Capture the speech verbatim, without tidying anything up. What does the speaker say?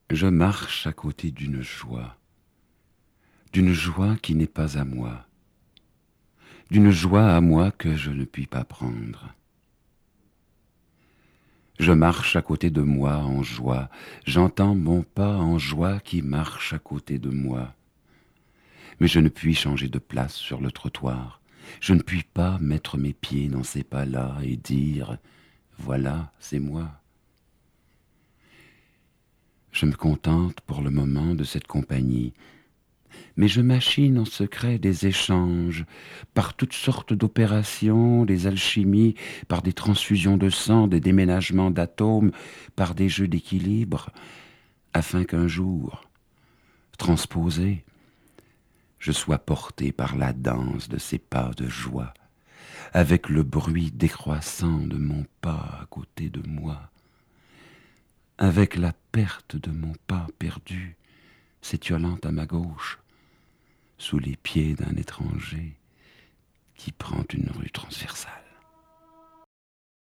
Je marche à côté d'une joie, d'une joie qui n'est pas à moi, d'une joie à moi que je ne puis pas prendre. Je marche à côté de moi en joie, j'entends mon pas en joie qui marche à côté de moi. Mais je ne puis changer de place sur le trottoir, je ne puis pas mettre mes pieds dans ces pas-là et dire « voilà, c'est moi ». Je me contente pour le moment de cette compagnie, mais je machine en secret des échanges, par toutes sortes d'opérations, des alchimies, par des transfusions de sang, des déménagements d'atomes, par des jeux d'équilibre, afin qu'un jour, transposé, je sois porté par la danse de ces pas de joie, avec le bruit décroissant de mon pas à côté de moi, avec la perte de mon pas perdu, s'étiolant à ma gauche, sous les pieds d'un étranger qui prend